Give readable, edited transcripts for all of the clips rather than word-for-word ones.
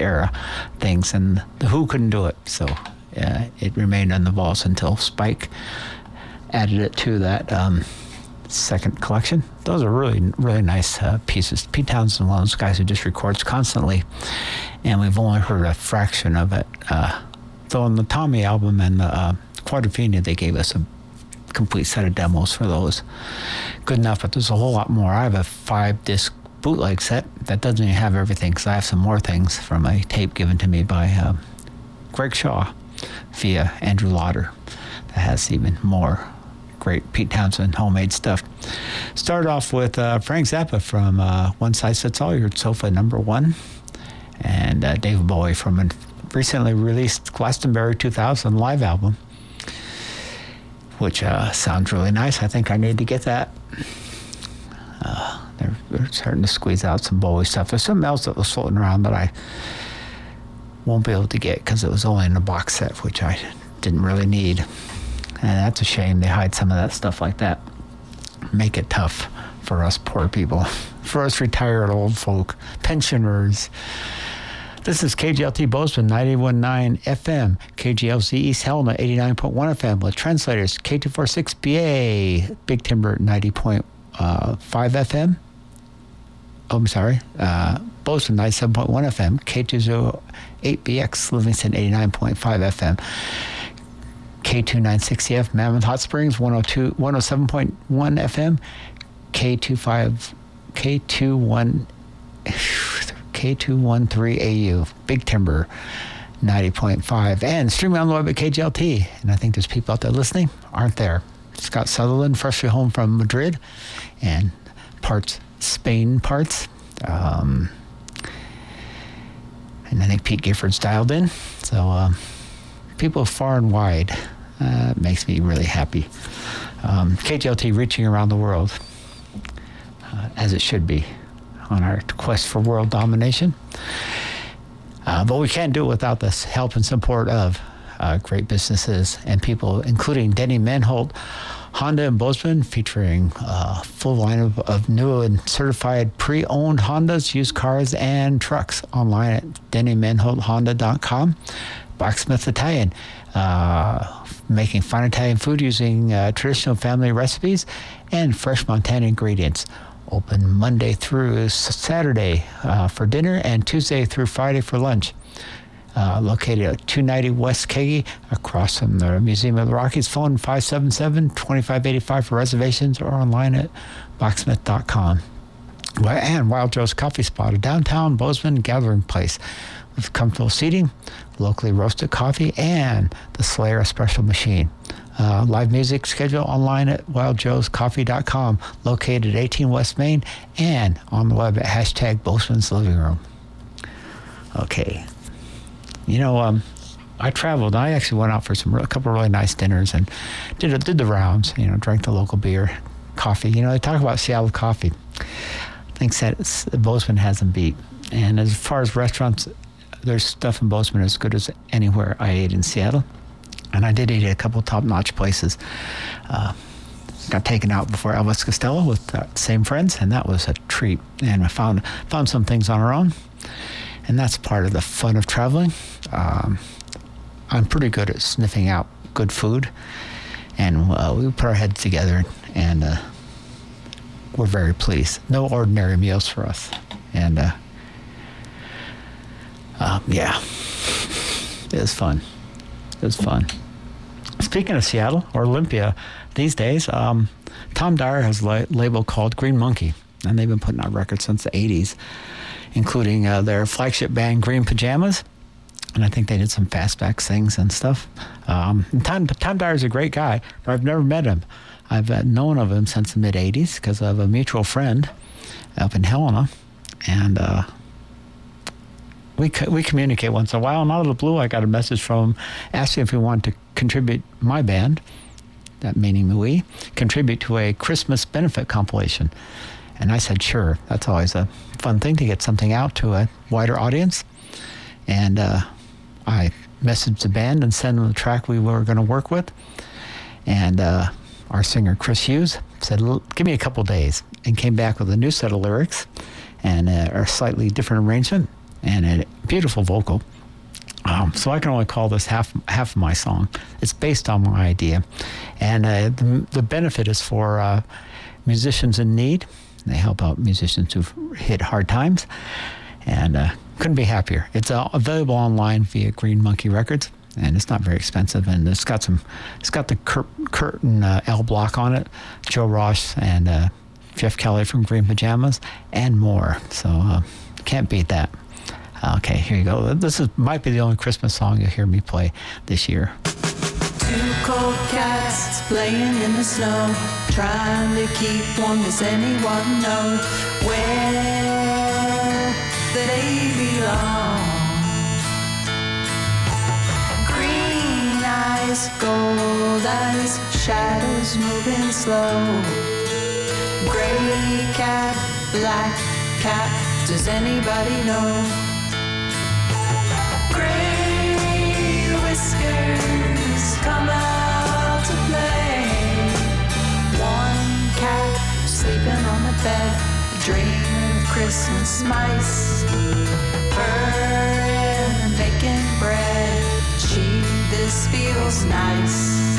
era things, and the Who couldn't do it, so it remained on the vaults until Spike added it to that second collection. Those are really, really nice pieces. Pete Townsend, one of those guys who just records constantly, and we've only heard a fraction of it. Though on the Tommy album and the Quadrophenia, they gave us a complete set of demos for those. Good enough, but there's a whole lot more. I have a 5-disc bootleg set that doesn't even have everything, because I have some more things from a tape given to me by Greg Shaw via Andrew Lauder that has even more great Pete Townsend homemade stuff. Start off with Frank Zappa from One Size Fits All. You heard Sofa Number 1, and David Bowie from a recently released Glastonbury 2000 live album, which sounds really nice. I think I need to get that. They're starting to squeeze out some Bowie stuff. There's something else that was floating around that I won't be able to get because it was only in a box set, which I didn't really need. And that's a shame. They hide some of that stuff like that. Make it tough for us poor people, for us retired old folk, pensioners. This is KGLT Bozeman 91.9 FM, KGLZ East Helena 89.1 FM with translators K246BA, Big Timber 90.5 FM. Oh, I'm sorry, Bozeman 97.1 FM, K208BX, Livingston 89.5 FM, K2960F, Mammoth Hot Springs 107.1 FM, K213AU, Big Timber 90.5, and streaming on the web at KGLT. And I think there's people out there listening, aren't there? Scott Sutherland, freshly home from Madrid, and Spain parts. And I think Pete Gifford's dialed in. So people far and wide, makes me really happy. KGLT reaching around the world, as it should be, on our quest for world domination. But we can't do it without the help and support of great businesses and people, including Denny Manholt Honda in Bozeman, featuring a full line of new and certified pre-owned Hondas, used cars, and trucks online at DennyManholtHonda.com. Blacksmith Italian, making fine Italian food using traditional family recipes and fresh Montana ingredients. Open Monday through Saturday for dinner and Tuesday through Friday for lunch. Located at 290 West Kagi, across from the Museum of the Rockies. Phone 577-2585 for reservations, or online at blacksmith.com. And Wild Joe's Coffee Spot, a downtown Bozeman gathering place with comfortable seating, locally roasted coffee, and the Slayer Espresso machine. Live music schedule online at wildjoescoffee.com, located at 18 West Main, and on the web at #Bozeman's Living Room. Okay. You know, I traveled. I actually went out for a couple of really nice dinners and did the rounds. You know, drank the local beer, coffee. You know, they talk about Seattle coffee. I think that Bozeman has them beat. And as far as restaurants, there's stuff in Bozeman as good as anywhere I ate in Seattle. And I did eat at a couple top-notch places. Got taken out before Elvis Costello with same friends, and that was a treat. And I found some things on our own. And that's part of the fun of traveling. I'm pretty good at sniffing out good food, and we put our heads together, and we're very pleased. No ordinary meals for us, and yeah, it was fun. It was fun. Speaking of Seattle, or Olympia, these days, Tom Dyer has a label called Green Monkey, and they've been putting out records since the 80s. Including their flagship band, Green Pajamas. And I think they did some fastback things and stuff. Tom Dyer's a great guy, but I've never met him. I've known of him since the mid-'80s because of a mutual friend up in Helena. And we communicate once in a while. And out of the blue, I got a message from him asking if he wanted to contribute my band, that meaning we, contribute to a Christmas benefit compilation. And I said, sure. That's always a fun thing to get something out to a wider audience. And I messaged the band and sent them the track we were going to work with. And our singer, Chris Hughes, said, give me a couple days, and came back with a new set of lyrics and a slightly different arrangement. and a beautiful vocal. So I can only call this half of my song. It's based on my idea, and the benefit is for musicians in need. They help out musicians who've hit hard times, and couldn't be happier. It's available online via Green Monkey Records, and it's not very expensive. And it's got the Curtin L block on it, Joe Ross and Jeff Kelly from Green Pajamas, and more. So can't beat that. Okay, here you go. This might be the only Christmas song you'll hear me play this year. Two cold cats playing in the snow, trying to keep warm. Does anyone know where they belong? Green eyes, gold eyes, shadows moving slow. Gray cat, black cat, does anybody know? Gray whiskers come out to play. One cat sleeping on the bed, dreaming of Christmas mice. Purring and baking bread, gee, this feels nice.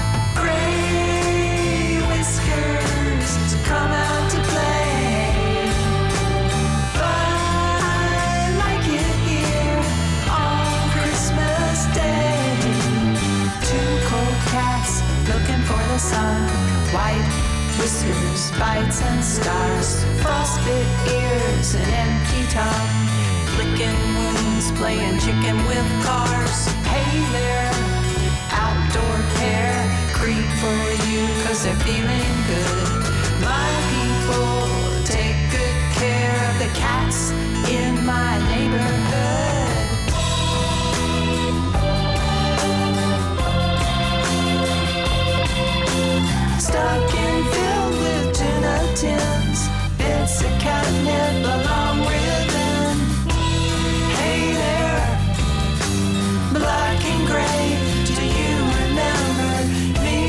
Gray whiskers come out to play, but I like it here on Christmas Day. Two cold cats looking for the sun, white whiskers, bites and scars, frostbit ears, an empty tongue, licking wounds, playing chicken with cars. Hey there, outdoor care, creep for you 'cause they're feeling good. My people take good care of the cats in my neighborhood. Stocking filled with tuna tins, bits of catnip, a long ribbon. Hey there, black and gray, do you remember me?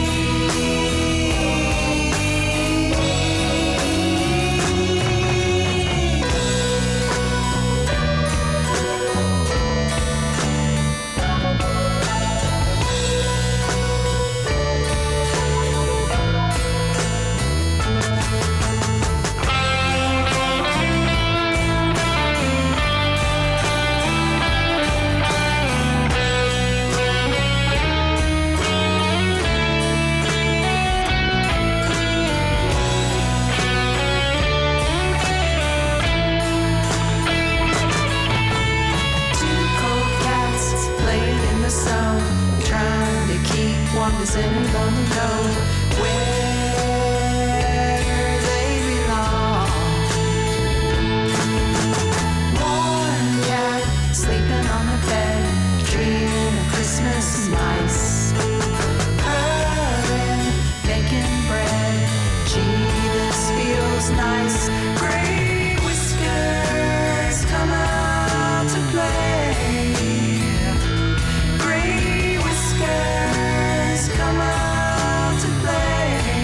Does anyone know where they belong? One cat sleeping on the bed, dreaming of Christmas nice. Purring, baking bread, gee, this feels nice. Gray whiskers come out to play. Gray whiskers come out to play.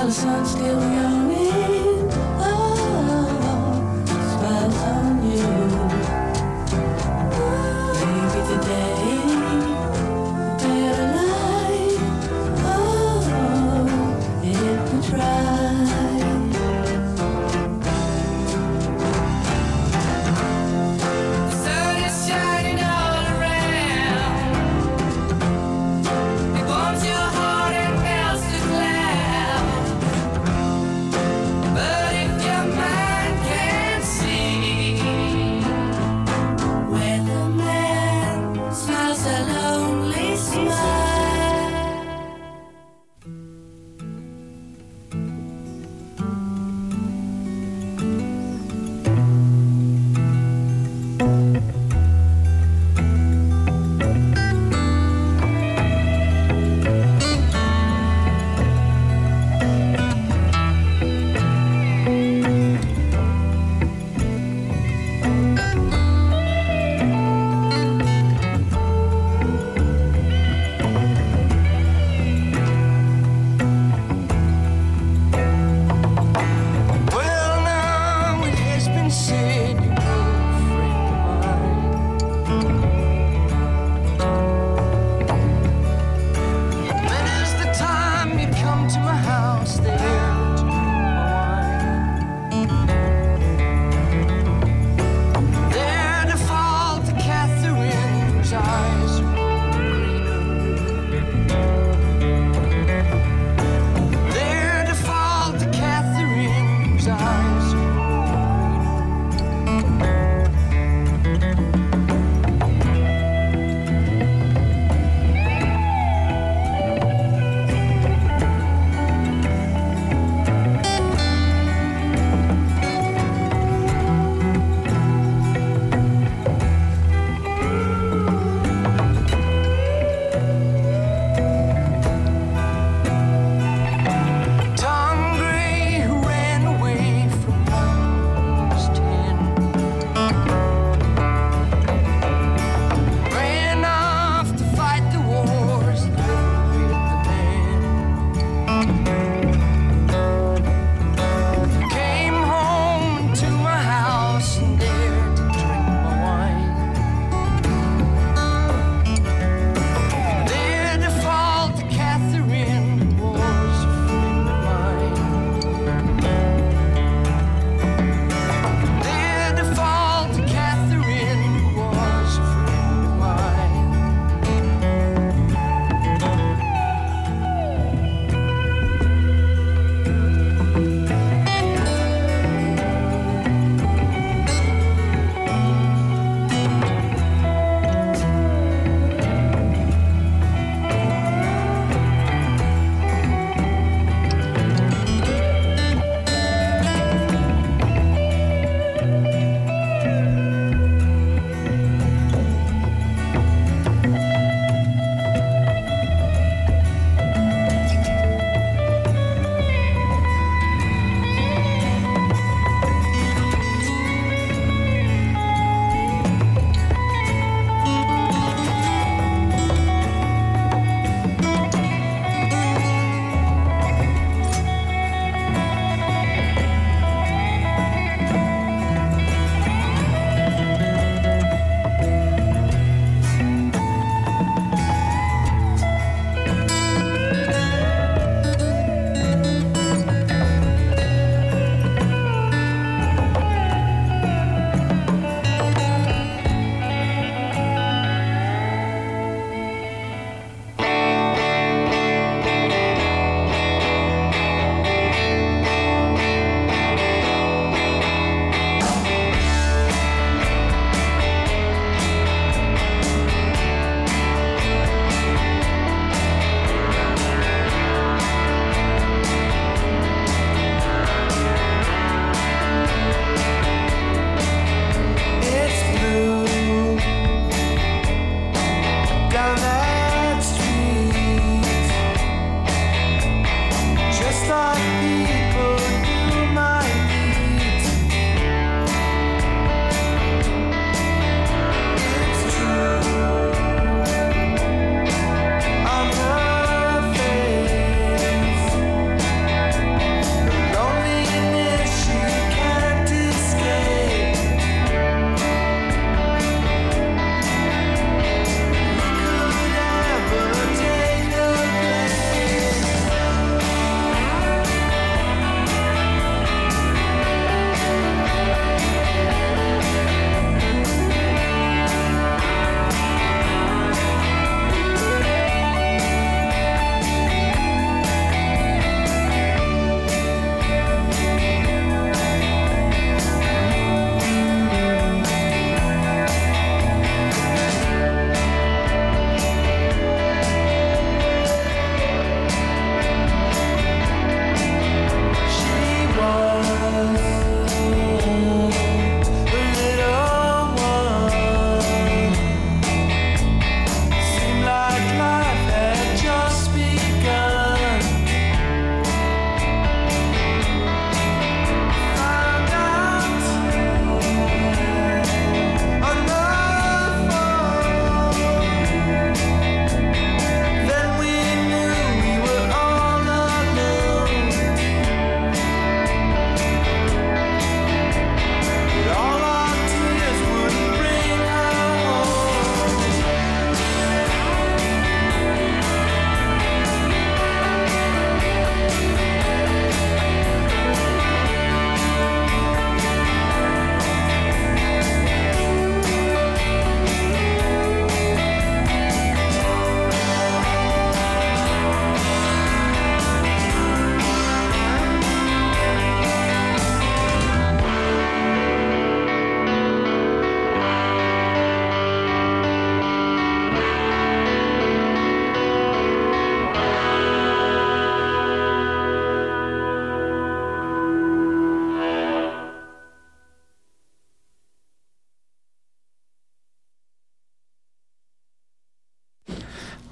while the sun's still going. Oh, smiles on you. Maybe today, better life. Oh, if we try.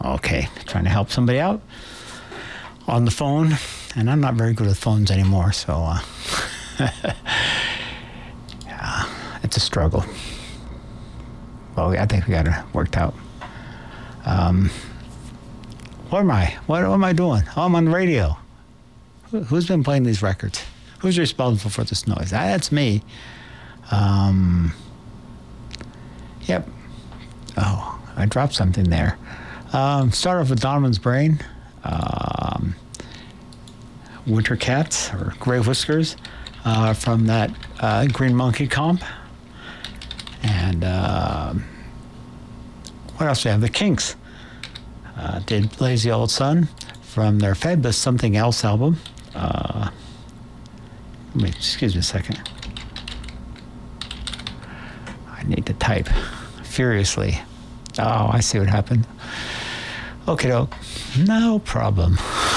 Okay, trying to help somebody out on the phone, and I'm not very good with phones anymore, so yeah, it's a struggle. Well, I think we got it worked out. What am I? What am I doing? Oh, I'm on the radio. Who's been playing these records? Who's responsible for this noise? That's me. Yep. Oh, I dropped something there. Start off with Donovan's Brain. Winter Cats, or Gray Whiskers, from that Green Monkey comp. And what else do we have? The Kinks did Lazy Old Sun from their fabulous Something Else album. Excuse me a second. I need to type furiously. Oh, I see what happened. Okay, doke. No problem.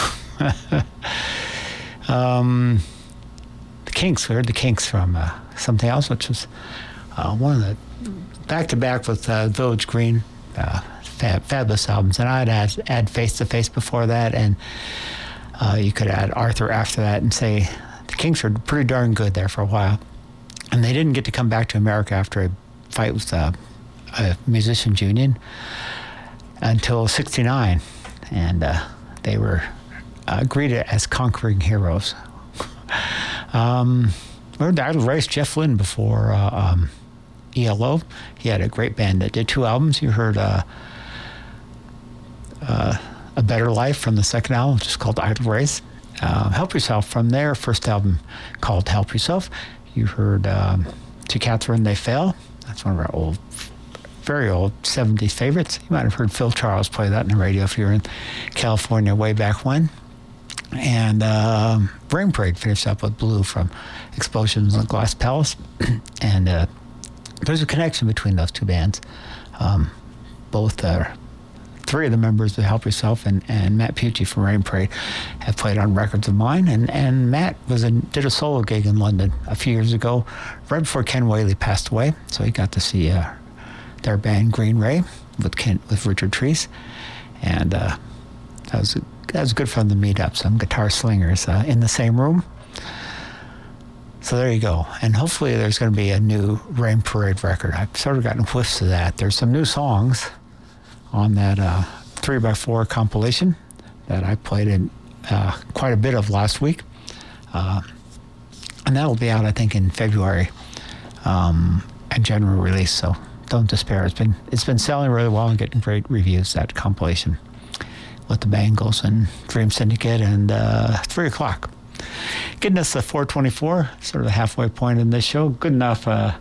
The Kinks, we heard the Kinks from Something Else, which was one of the back-to-back with Village Green, fabulous albums. And I'd add Face to Face before that, and you could add Arthur after that and say the Kinks were pretty darn good there for a while. And they didn't get to come back to America after a fight with a musicians union until '69, and they were greeted as conquering heroes. We heard the Idle Race, Jeff Lynne before ELO. He had a great band that did 2 albums. You heard A Better Life from the second album, which is called Idle Race. Help Yourself from their first album called Help Yourself. You heard To Catherine They Fail. That's one of our very old 70s favorites. You might have heard Phil Charles play that on the radio if you were in California way back when. And Rain Parade finished up with Blue from Explosions in the Glass Palace. And there's a connection between those 2 bands. Both 3 of the members of Help Yourself and Matt Pucci from Rain Parade have played on records of mine. And Matt did a solo gig in London a few years ago, right before Ken Whaley passed away. So he got to see their band Green Ray with Richard Treese. And that was good fun to meet up some guitar slingers in the same room. So there you go. And hopefully there's going to be a new Rain Parade record. I've sort of gotten whiffs of that. There's some new songs on that 3x4 compilation that I played in quite a bit of last week. And that'll be out, I think, in February, and general release. So don't despair. It's been selling really well and getting great reviews, that compilation with the Bangles and Dream Syndicate and 3 o'clock. Getting us to 424, sort of the halfway point in this show. Good enough to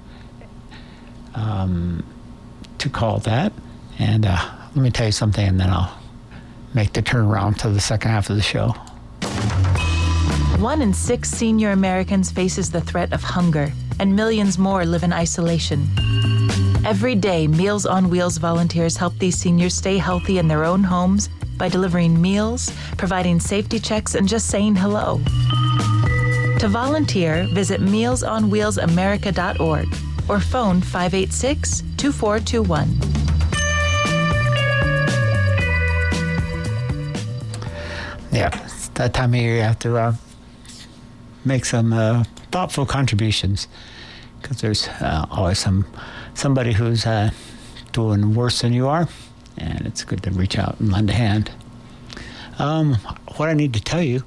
call that. And let me tell you something, and then I'll make the turnaround to the second half of the show. 1 in 6 senior Americans faces the threat of hunger, and millions more live in isolation. Every day, Meals on Wheels volunteers help these seniors stay healthy in their own homes by delivering meals, providing safety checks, and just saying hello. To volunteer, visit mealsonwheelsamerica.org or phone 586-2421. Yeah, it's that time of year you have to make some thoughtful contributions, because there's always somebody who's doing worse than you are, and it's good to reach out and lend a hand. What I need to tell you,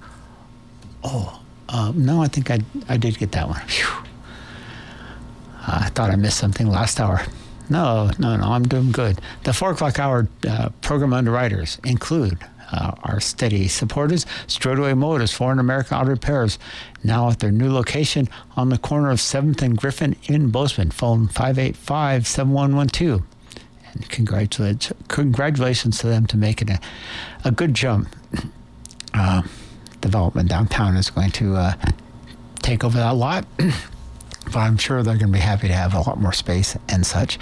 no, I think I did get that one. Phew. I thought I missed something last hour. No, I'm doing good. The 4 o'clock hour program underwriters include our steady supporters, Straightaway Motors, Foreign American Auto Repairs, now at their new location on the corner of 7th and Griffin in Bozeman. Phone 585-7112. And congratulations to them to making a good jump. Development downtown is going to take over that lot, but I'm sure they're going to be happy to have a lot more space and such.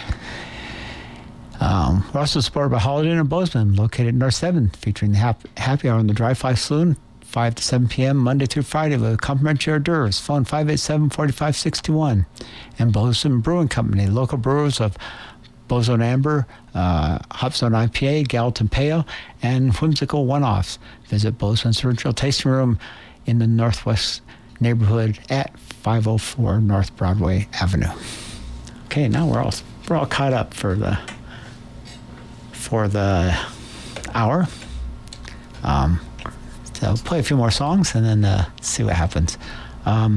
We're also supported by Holiday Inn in Bozeman, located North 7th, featuring the happy hour in the Dry Fly Saloon, 5 to 7 p.m. Monday through Friday with complimentary hors d'oeuvres. Phone 587-4561. And Bozeman Brewing Company, local brewers of Bozo Amber, Hop Zone IPA, Gallatin Pale, and whimsical one-offs. Visit Bozo's Virtual Tasting Room in the Northwest neighborhood at 504 North Broadway Avenue. Okay, now we're all caught up for the hour. So I'll play a few more songs and then see what happens. On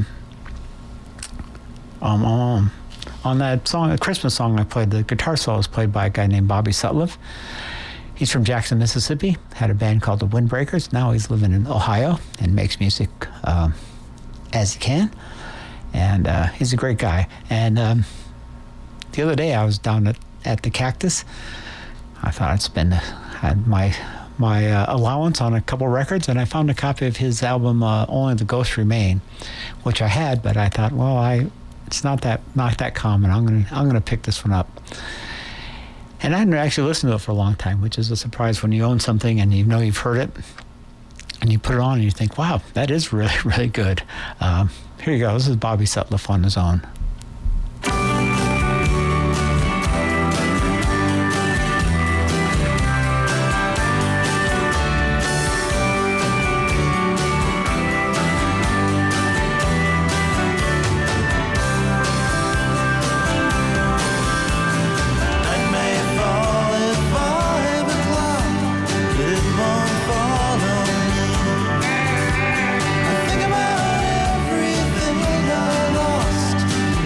that song, a Christmas song I played, the guitar solo was played by a guy named Bobby Sutliff. He's from Jackson, Mississippi, had a band called the Windbreakers. Now he's living in Ohio and makes music as he can. And he's a great guy. And the other day I was down at the Cactus. I thought had my allowance on a couple records, and I found a copy of his album Only the Ghosts Remain, which I had, but I thought, well, it's not that common. I'm gonna pick this one up. And I hadn't actually listened to it for a long time, which is a surprise when you own something and you know you've heard it, and you put it on and you think, wow, that is really, really good. Here you go. This is Bobby Sutliff on his own. Think about everything I lost.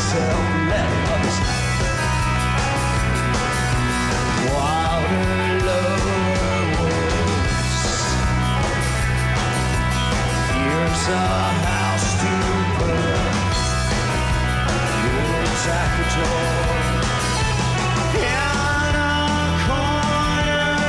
yourself, let others wilder lower woods. Here's a house to burn. Yours at the door. In a corner,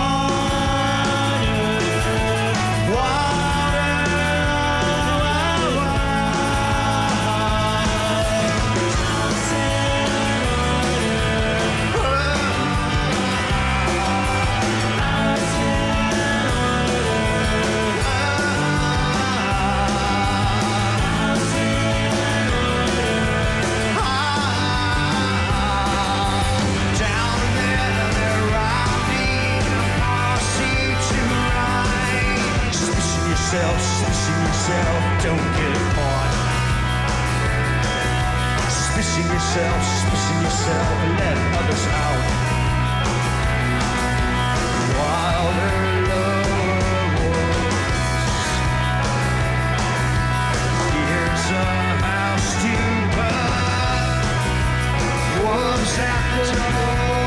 Suspicion yourself, don't get caught. Suspicion yourself, let others out. Wilder lower woods. Here's a house to burn. Wolves at the door.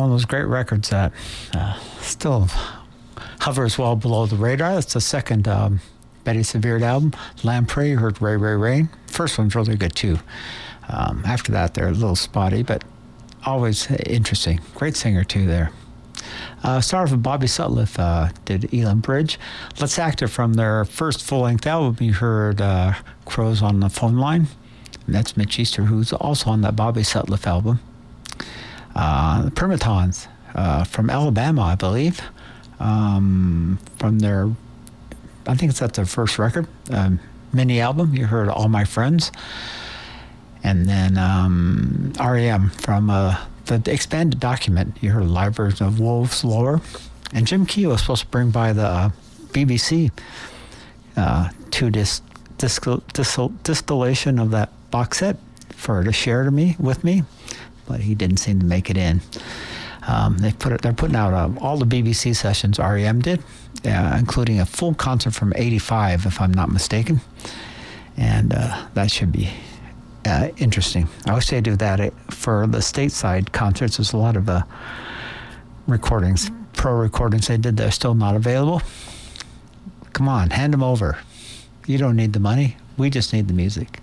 of those great records that still hovers well below the radar. It's the second Betty Severe album. Lamprey, you heard Ray Ray Rain. First one's really good too. After that, they're a little spotty, but always interesting. Great singer too there. Started with Bobby Sutcliffe, did Elam Bridge. Let's Act It from their first full-length album. You heard Crows on the Phone Line. And that's Mitch Easter, who's also on that Bobby Sutcliffe album. The Primatons from Alabama, I believe. From their, I think that's their first record, mini album. You heard All My Friends. And then REM from the expanded document. You heard a live version of Wolves Lower. And Jim Key was supposed to bring by the BBC distillation of that box set for her to share with me, but he didn't seem to make it in. They're putting out all the BBC sessions REM did, including a full concert from '85, if I'm not mistaken, and that should be interesting. I wish they do that for the stateside concerts. There's a lot of recordings, pro recordings they did that are still not available. Come on, hand them over. You don't need the money. We just need the music.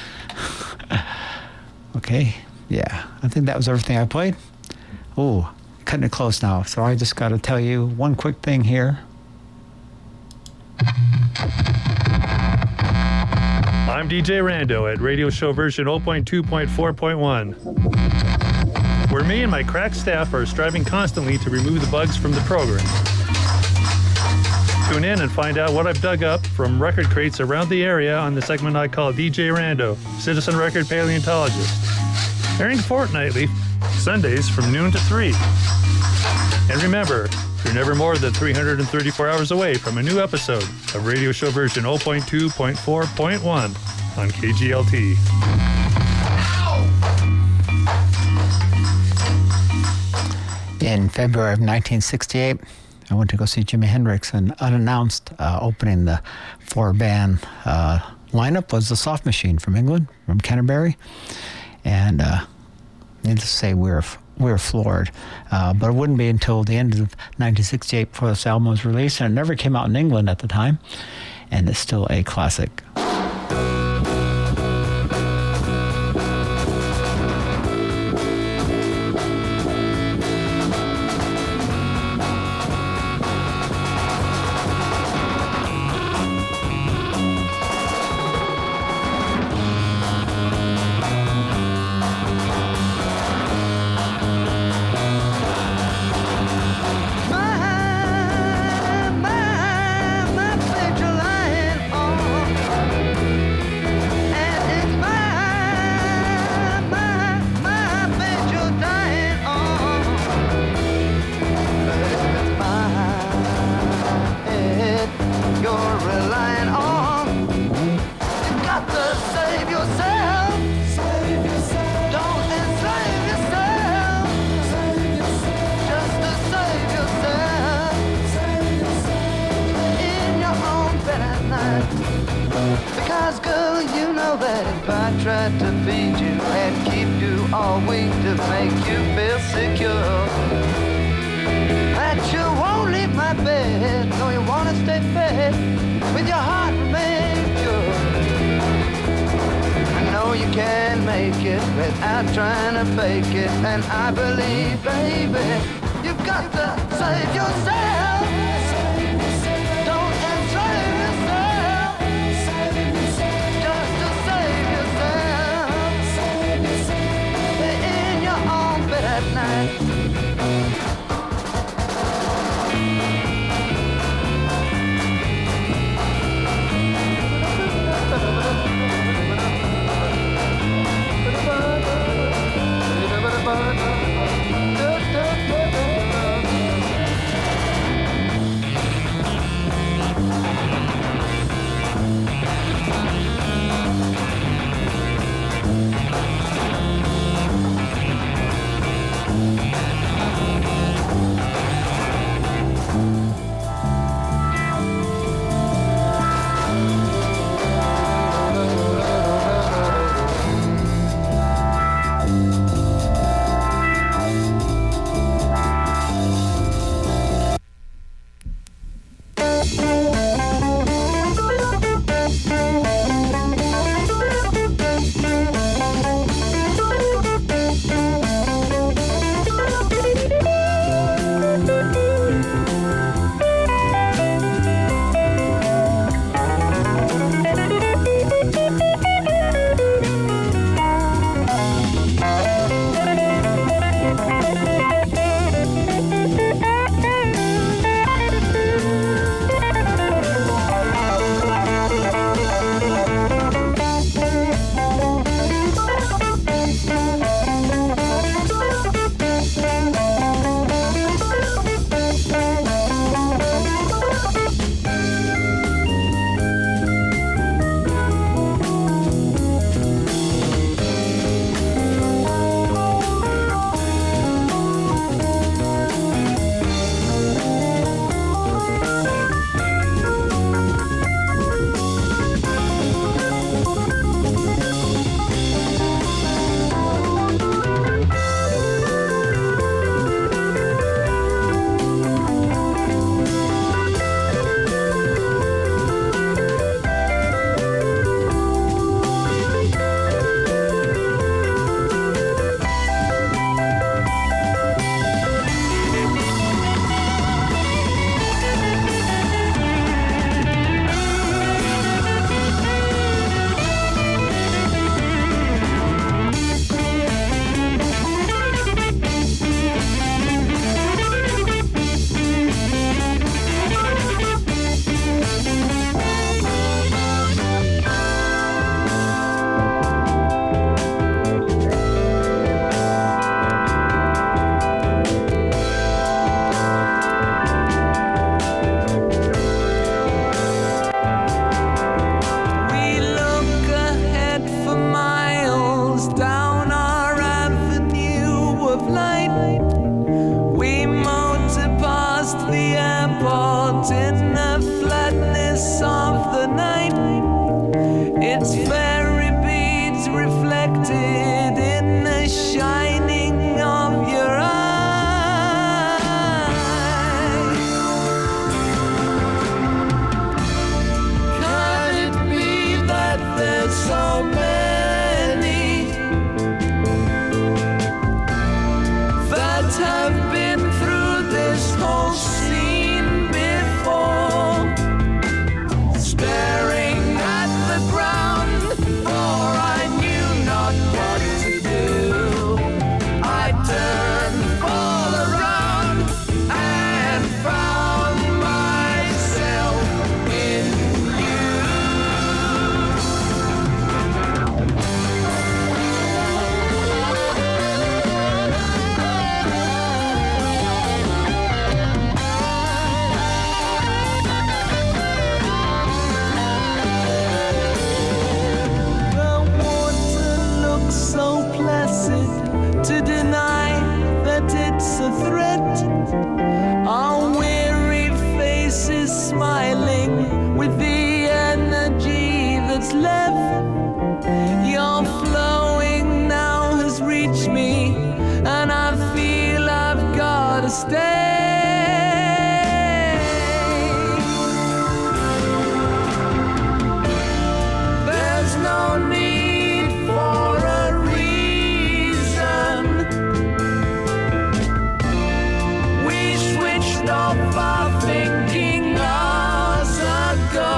Okay, yeah, I think that was everything I played. Oh, cutting it close now, so I just got to tell you one quick thing here. I'm DJ Rando at Radio Show version 0.2.4.1, where me and my crack staff are striving constantly to remove the bugs from the program. Tune in and find out what I've dug up from record crates around the area on the segment I call DJ Rando, Citizen Record Paleontologist. Airing fortnightly, Sundays from noon to 3. And remember, you're never more than 334 hours away from a new episode of Radio Show version 0.2.4.1 on KGLT. In February of 1968, I went to go see Jimi Hendrix, and unannounced, opening the four-band lineup was the Soft Machine from England, from Canterbury. And needless to say, we were floored. But it wouldn't be until the end of 1968 before this album was released, and it never came out in England at the time, and it's still a classic. stay. There's no need for a reason. We switched off our thinking hours ago,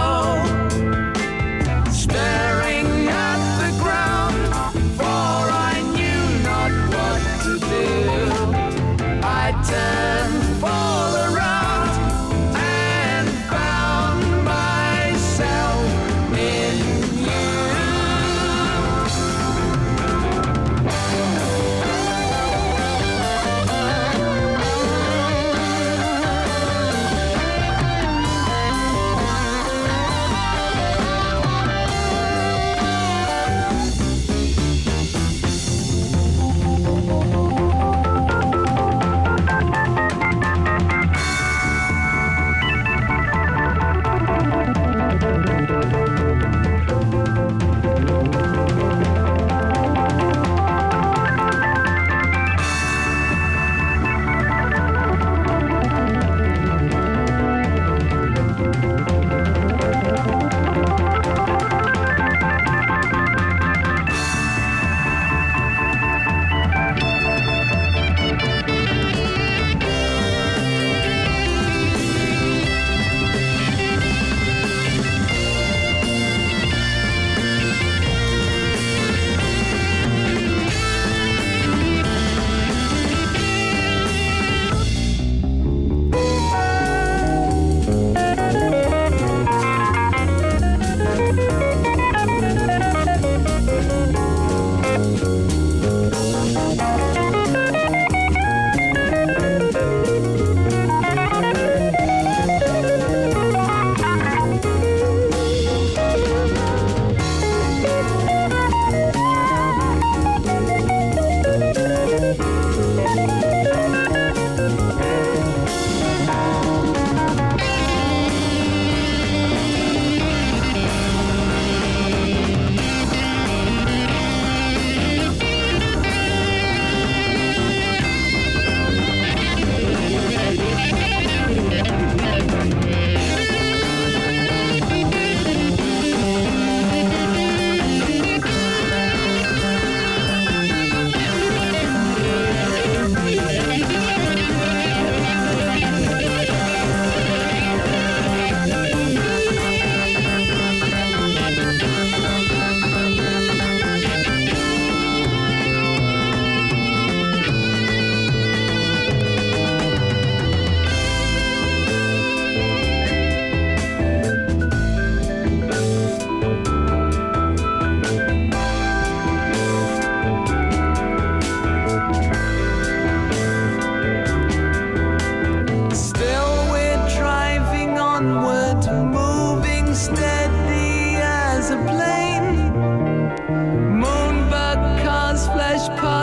staring at the ground, for I knew not what to do. I turned full around and found myself in you.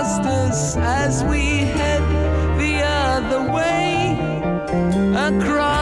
As we head the other way across